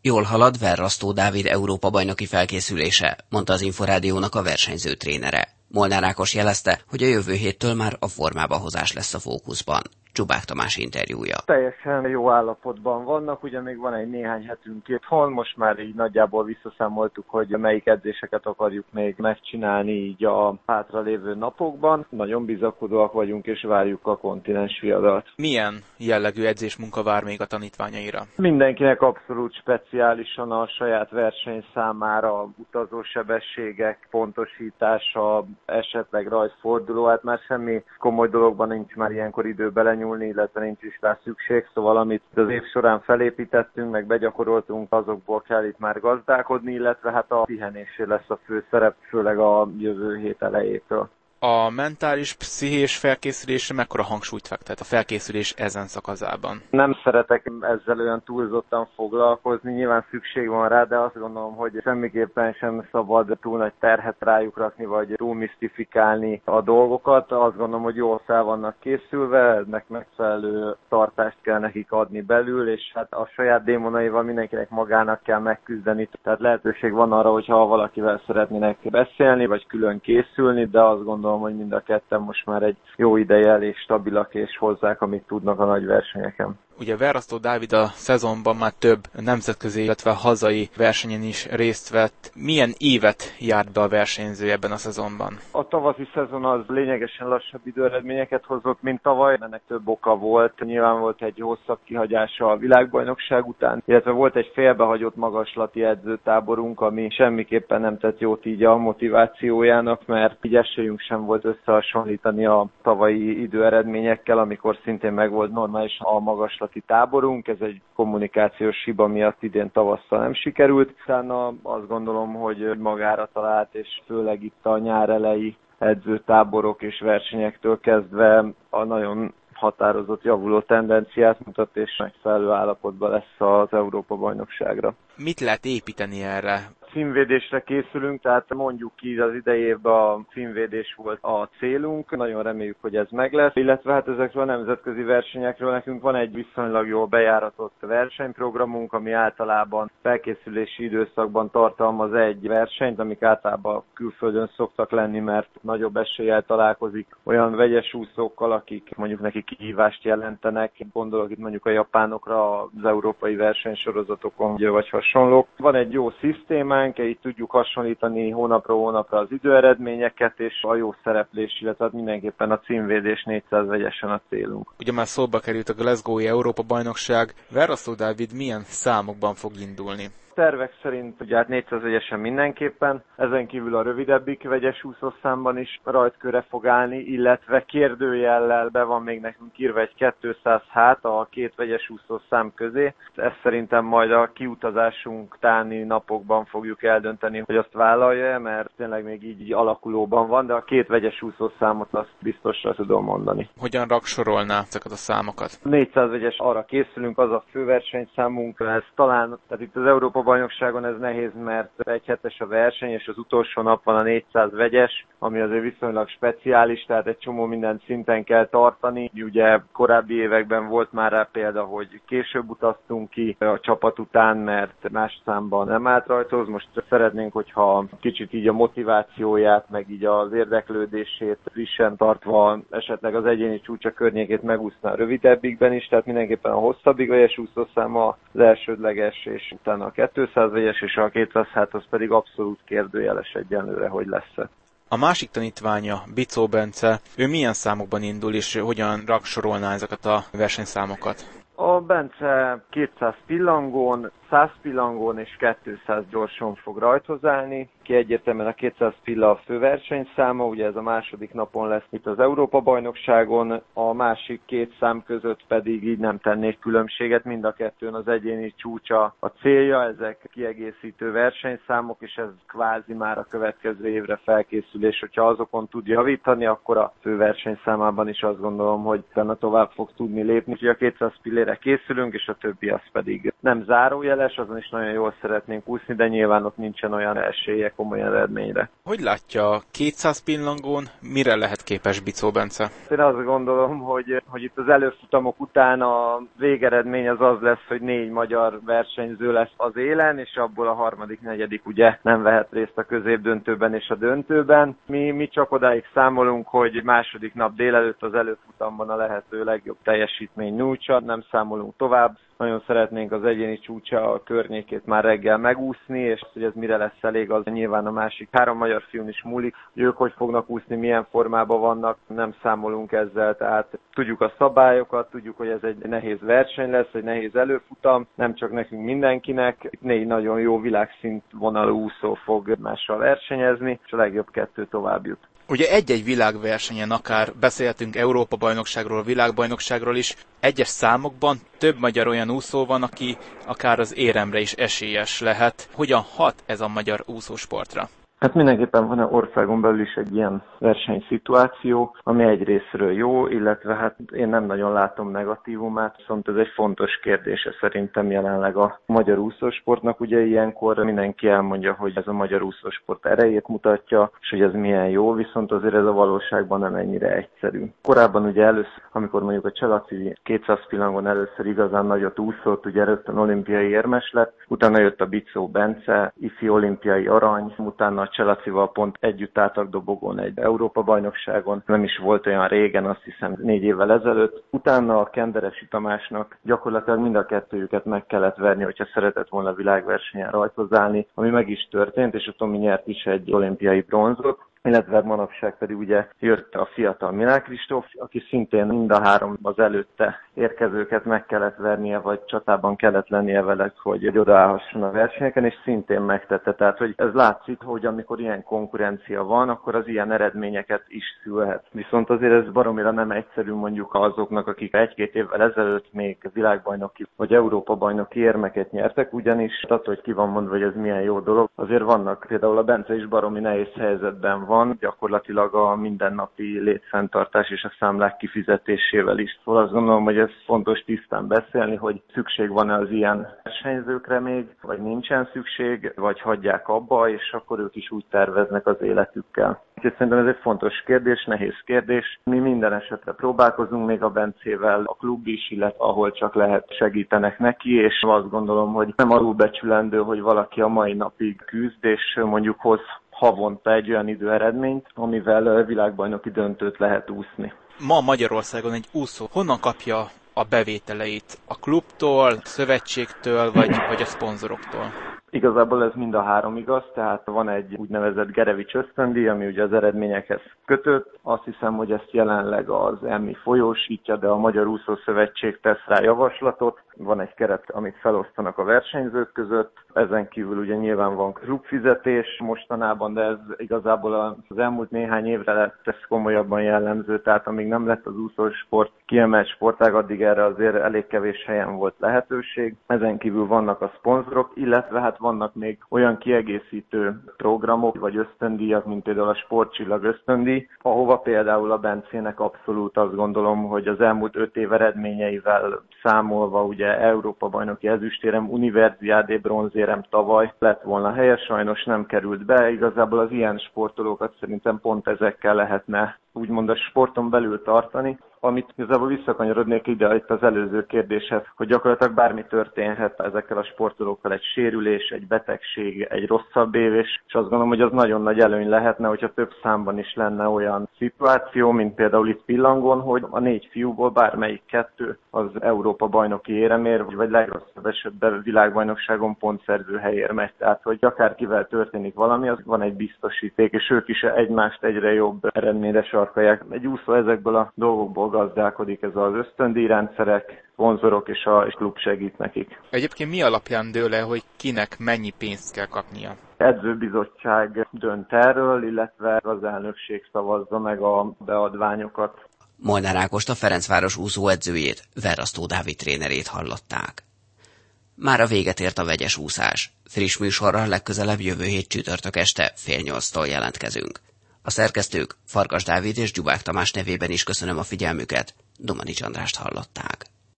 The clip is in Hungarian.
Jól halad Verrasztó Dávid Európa-bajnoki felkészülése, mondta az Inforádiónak a versenyző trénere. Molnár Ákos jelezte, hogy a jövő héttől már a formába hozás lesz a fókuszban. Csubák Tamás interjúja. Teljesen jó állapotban vannak, ugye még van egy néhány hetünk itthon, most már így nagyjából visszaszámoltuk, hogy melyik edzéseket akarjuk még megcsinálni így a hátralévő napokban. Nagyon bizakodóak vagyunk és várjuk a kontinens viadalt. Milyen jellegű edzésmunka vár még a tanítványaira? Mindenkinek abszolút speciálisan a saját verseny számára utazósebességek pontosítása, esetleg rajzforduló, hát már semmi komoly dologban nincs már ilyenkor idő belenyúlni, illetve nincs is rá szükség, szóval amit az év során felépítettünk, meg begyakoroltunk, azokból kell itt már gazdálkodni, illetve hát a pihenésé lesz a fő szerep, főleg a jövő hét elejétől. A mentális, pszichés felkészülésre mekkora hangsúlyt fektet a felkészülés ezen szakaszában? Nem szeretek ezzel olyan túlzottan foglalkozni, nyilván szükség van rá, de azt gondolom, hogy semmiképpen sem szabad túl nagy terhet rájuk rakni, vagy túl misztifikálni a dolgokat. Azt gondolom, hogy jól fel vannak készülve, ennek megfelelő tartást kell nekik adni belül, és hát a saját démonaival mindenkinek magának kell megküzdeni. Tehát lehetőség van arra, hogyha valakivel szeretnének beszélni, vagy külön készülni, de azt gondolom, hogy mind a ketten most már egy jó ideje elég stabilak és hozzák, amit tudnak a nagy versenyeken. Ugye Verrasztó Dávid a szezonban már több nemzetközi, illetve hazai versenyen is részt vett. Milyen évet járt be a versenyző ebben a szezonban? A tavaszi szezon az lényegesen lassabb időeredményeket hozott, mint tavaly. Ennek több oka volt. Nyilván volt egy hosszabb kihagyása a világbajnokság után, illetve volt egy félbehagyott magaslati edzőtáborunk, ami semmiképpen nem tett jót így a motivációjának, mert így esélyünk sem volt összehasonlítani a tavalyi időeredményekkel, amikor szintén megvolt normális a magaslati táborunk. Ez egy kommunikációs hiba miatt idén tavasszal nem sikerült. Utána azt gondolom, hogy magára talált, és főleg itt a nyár elejé edzőtáborok és versenyektől kezdve a nagyon határozott javuló tendenciát mutat, és megfelelő állapotban lesz az Európa-bajnokságra. Mit lehet építeni erre? Címvédésre készülünk, tehát mondjuk ki, az idejében a címvédés volt a célunk, nagyon reméljük, hogy ez meg lesz, illetve hát ezekről a nemzetközi versenyekről nekünk van egy viszonylag jól bejáratott versenyprogramunk, ami általában felkészülési időszakban tartalmaz egy versenyt, amik általában külföldön szoktak lenni, mert nagyobb eséllyel találkozik olyan vegyes úszókkal, akik mondjuk neki kihívást jelentenek. Gondolok itt mondjuk a japánokra, az európai versenysorozatokon, vagy hasonlók. Van egy jó szisztémánk, így tudjuk hasonlítani hónapról hónapra az időeredményeket, és a jó szereplés, illetve mindenképpen a címvédés 400 vegyesen a célunk. Ugye már szóba került a Glasgow-i Európa-bajnokság. Verrasztó Dávid milyen számokban fog indulni? Tervek szerint ugye hát 400 vegyesen mindenképpen, ezen kívül a rövidebbik vegyes úszószámban is rajtkörre fog állni, illetve kérdőjellel be van még nekünk írva egy 200 hát a két vegyes úszószám közé. Ezt szerintem majd a kiutazásunk utáni napokban fogjuk eldönteni, hogy azt vállalja, mert tényleg még így alakulóban van, de a két vegyes úszószámot azt biztosra tudom mondani. Hogyan rangsorolná ezeket a számokat? 400 vegyes arra készülünk, az a főversenyszámunk, ez talán, tehát itt az Európa-bajnokságon ez nehéz, mert egy hetes a verseny, és az utolsó nap van a 400 vegyes, ami azért viszonylag speciális, tehát egy csomó mindent szinten kell tartani. Ugye korábbi években volt már rá példa, hogy később utaztunk ki a csapat után, mert más számban nem állt rajtoz. Most szeretnénk, hogyha kicsit így a motivációját, meg így az érdeklődését frissen tartva, esetleg az egyéni csúcsa környékét megúszna a rövidebbikben is, tehát mindenképpen a hosszabbik vegyes úszószáma az elsődleges, és utána a 200 vegyes, és a 200 hát az pedig abszolút kérdőjeles egyenlőre, hogy lesz-e. A másik tanítványa, Bicó Bence, ő milyen számokban indul, és hogyan rangsorolná ezeket a versenyszámokat? A Bence 200 pillangón, 100 pillangón és 200 gyorson fog rajthoz állni. Ki egyértelműen a 200 pilla a főversenyszáma, ugye ez a második napon lesz itt az Európa-bajnokságon, a másik két szám között pedig így nem tennék különbséget, mind a kettőn az egyéni csúcsa a célja, ezek kiegészítő versenyszámok, és ez kvázi már a következő évre felkészülés, hogyha azokon tud javítani, akkor a főversenyszámában is azt gondolom, hogy utána tovább fog tudni lépni, úgyhogy a 200 pillére készülünk, és a többi az pedig nem zárójeles, azon is nagyon jól szeretnénk úszni, de nyilván ott nincsen olyan esélye komoly eredményre. Hogy látja, 200 pillangón mire lehet képes Bicó Bence? Én azt gondolom, hogy itt az előfutamok után a végeredmény az lesz, hogy 4 magyar versenyző lesz az élen, és abból a harmadik, negyedik ugye nem vehet részt a középdöntőben és a döntőben. Mi csak odáig számolunk, hogy második nap délelőtt az előfutamban a lehető legjobb teljesítmény nyújtsa, nem számolunk tovább. Nagyon szeretnénk az egyéni csúcsa a környékét már reggel megúszni, és hogy ez mire lesz elég, az nyilván a másik 3 magyar fiún is múlik, hogy ők hogy fognak úszni, milyen formában vannak, nem számolunk ezzel, tehát tudjuk a szabályokat, tudjuk, hogy ez egy nehéz verseny lesz, egy nehéz előfutam, nem csak nekünk, mindenkinek. Itt 4 nagyon jó világszintvonalú úszó fog mással versenyezni, és a legjobb 2 tovább jut. Ugye egy-egy világversenyen akár beszélhetünk Európa-bajnokságról, világbajnokságról is, egyes számokban több magyar olyan úszó van, aki akár az éremre is esélyes lehet. Hogyan hat ez a magyar úszósportra? Hát mindenképpen van országon belül is egy ilyen versenyszituáció, ami egyrészről jó, illetve hát én nem nagyon látom negatívumát, viszont ez egy fontos kérdése szerintem jelenleg a magyar úszósportnak. Ugye ilyenkor mindenki elmondja, hogy ez a magyar úszósport erejét mutatja, és hogy ez milyen jó, viszont azért ez a valóságban nem ennyire egyszerű. Korábban ugye először, amikor mondjuk a Cselaci 200 pillangon először igazán nagyot úszott, ugye rögtön olimpiai érmes lett, utána jött a Bicó Bence, ifi olimpiai arany, utána a Cselacival pont együtt álltak dobogón egy Európa-bajnokságon, nem is volt olyan régen, azt hiszem 4 évvel ezelőtt. Utána a Kenderesi Tamásnak gyakorlatilag mind a kettőjüket meg kellett verni, hogyha szeretett volna világversenyen rajthozállni, ami meg is történt, és a Tomi nyert is egy olimpiai bronzot. Illetve manapság pedig ugye jött a fiatal Milák Kristóf, aki szintén mind a 3 az előtte érkezőket meg kellett vernie, vagy csatában kellett lennie vele, hogy odaállhasson a versenyeken, és szintén megtette. Tehát, hogy ez látszik, hogy amikor ilyen konkurencia van, akkor az ilyen eredményeket is szülhet. Viszont azért ez baromira nem egyszerű mondjuk azoknak, akik 1-2 évvel ezelőtt még világbajnoki vagy Európa-bajnoki érmeket nyertek, ugyanis attól, hogy ki van mondva, hogy ez milyen jó dolog, azért vannak, például a Bence is baromi nehéz helyzetben van, gyakorlatilag a mindennapi létfenntartás és a számlák kifizetésével is. Szóval azt gondolom, hogy ez fontos tisztán beszélni, hogy szükség van-e az ilyen versenyzőkre még, vagy nincsen szükség, vagy hagyják abba, és akkor ők is úgy terveznek az életükkel. Úgyhogy szerintem ez egy fontos kérdés, nehéz kérdés. Mi minden esetre próbálkozunk, még a Bencével, a klub is, illetve ahol csak lehet segítenek neki, és azt gondolom, hogy nem alulbecsülendő, hogy valaki a mai napig küzd, és mondjuk hoz havonta egy olyan időeredményt, amivel világbajnoki döntőt lehet úszni. Ma Magyarországon egy úszó honnan kapja a bevételeit? A klubtól, a szövetségtől, vagy a szponzoroktól? Igazából ez mind a 3 igaz, tehát van egy úgynevezett Gerevics ösztöndíj, ami ugye az eredményekhez kötött. Azt hiszem, hogy ezt jelenleg az EMMI folyósítja, de a Magyar Úszó Szövetség tesz rá javaslatot. Van egy keret, amit felosztanak a versenyzők között. Ezen kívül ugye nyilván van klubfizetés mostanában, de ez igazából az elmúlt néhány évre lett ez komolyabban jellemző, tehát amíg nem lett az úszósport kiemelt sportág, addig erre azért elég kevés helyen volt lehetőség. Ezen kívül vannak a szponzorok, illetve hát vannak még olyan kiegészítő programok vagy ösztöndíjak, mint például a Sportcsillag ösztöndíj, ahova például a Bencének abszolút azt gondolom, hogy az elmúlt 5 év eredményeivel számolva, ugye Európa-bajnoki ezüstérem, Universiade bronzérem tavaly lett volna helye, sajnos nem került be. Igazából az ilyen sportolókat szerintem pont ezekkel lehetne úgymond a sporton belül tartani, amit igazából visszakanyarodnék ide itt az előző kérdéshez, hogy gyakorlatilag bármi történhet ezekkel a sportolókkal, egy sérülés, egy betegség, egy rosszabb év, és azt gondolom, hogy az nagyon nagy előny lehetne, hogyha több számban is lenne olyan szituáció, mint például itt Pillangon, hogy a 4 fiúból bármelyik 2 az Európa bajnoki éremér, vagy legrosszabb esetben világbajnokságon pontszerző helyér megy. Tehát, hogy akárkivel történik valami, az van egy biztosíték, és ők is egymást egyre jobb eredményre sarkalják. Egy úszó ezekből a dolgokból gazdálkodik, ez az ösztöndíjrendszerek, szponzorok és a klub segít nekik. Egyébként mi alapján dől le, hogy kinek mennyi pénzt kell kapnia? Edzőbizottság dönt erről, illetve az elnökség szavazza meg a beadványokat. Molnár Ágost, a Ferencváros úszóedzőjét, Verrasztó Dávid trénerét hallották. Mára véget ért a vegyes úszás. Friss műsorral legközelebb jövő hét csütörtök este 7:30-tól jelentkezünk. A szerkesztők Farkas Dávid és Gyubák Tamás nevében is köszönöm a figyelmüket. Domanics Andrást hallották.